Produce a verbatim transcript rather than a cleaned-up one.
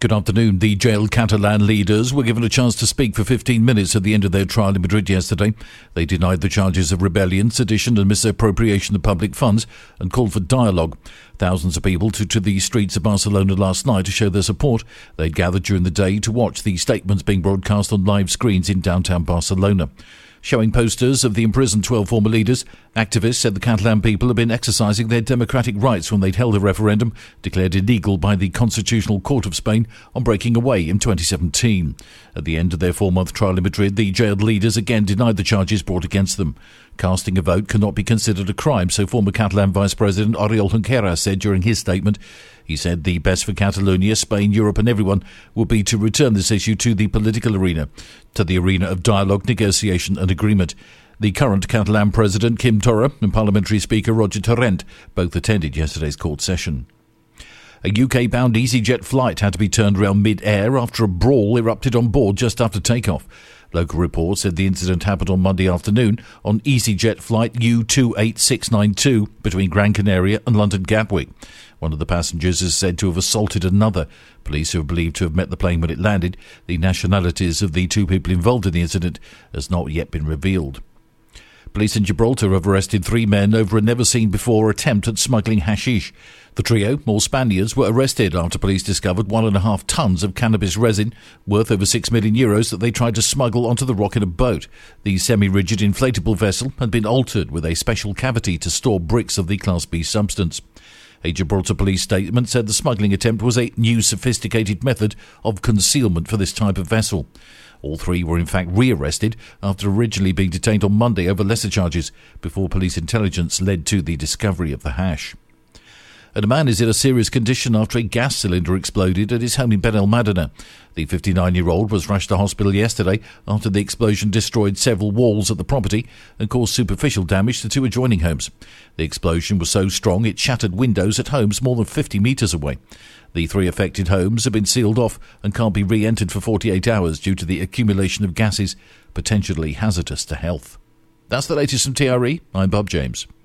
Good afternoon. The jailed Catalan leaders were given a chance to speak for fifteen minutes at the end of their trial in Madrid yesterday. They denied the charges of rebellion, sedition and misappropriation of public funds and called for dialogue. Thousands of people took to the streets of Barcelona last night to show their support. They'd gathered during the day to watch the statements being broadcast on live screens in downtown Barcelona. Showing posters of the imprisoned twelve former leaders, activists said the Catalan people have been exercising their democratic rights when they'd held a referendum declared illegal by the Constitutional Court of Spain on breaking away in twenty seventeen. At the end of their four-month trial in Madrid, the jailed leaders again denied the charges brought against them. Casting a vote cannot be considered a crime, so former Catalan Vice President Oriol Junqueras said during his statement. He said the best for Catalonia, Spain, Europe and everyone will be to return this issue to the political arena, to the arena of dialogue, negotiation and agreement. The current Catalan President, Quim Torra, and Parliamentary Speaker Roger Torrent both attended yesterday's court session. A U K-bound EasyJet flight had to be turned around mid-air after a brawl erupted on board just after takeoff. Local reports said the incident happened on Monday afternoon on EasyJet flight U two eight six nine two between Gran Canaria and London Gatwick. One of the passengers is said to have assaulted another. Police who are believed to have met the plane when it landed. The nationalities of the two people involved in the incident has not yet been revealed. Police in Gibraltar have arrested three men over a never-seen-before attempt at smuggling hashish. The trio, all Spaniards, were arrested after police discovered one and a half tonnes of cannabis resin worth over six million euros that they tried to smuggle onto the rock in a boat. The semi-rigid inflatable vessel had been altered with a special cavity to store bricks of the Class B substance. A Gibraltar police statement said the smuggling attempt was a new sophisticated method of concealment for this type of vessel. All three were in fact re-arrested after originally being detained on Monday over lesser charges before police intelligence led to the discovery of the hash. And a man is in a serious condition after a gas cylinder exploded at his home in Benalmádena. The fifty-nine-year-old was rushed to hospital yesterday after the explosion destroyed several walls at the property and caused superficial damage to two adjoining homes. The explosion was so strong it shattered windows at homes more than fifty metres away. The three affected homes have been sealed off and can't be re-entered for forty-eight hours due to the accumulation of gases potentially hazardous to health. That's the latest from T R E. I'm Bob James.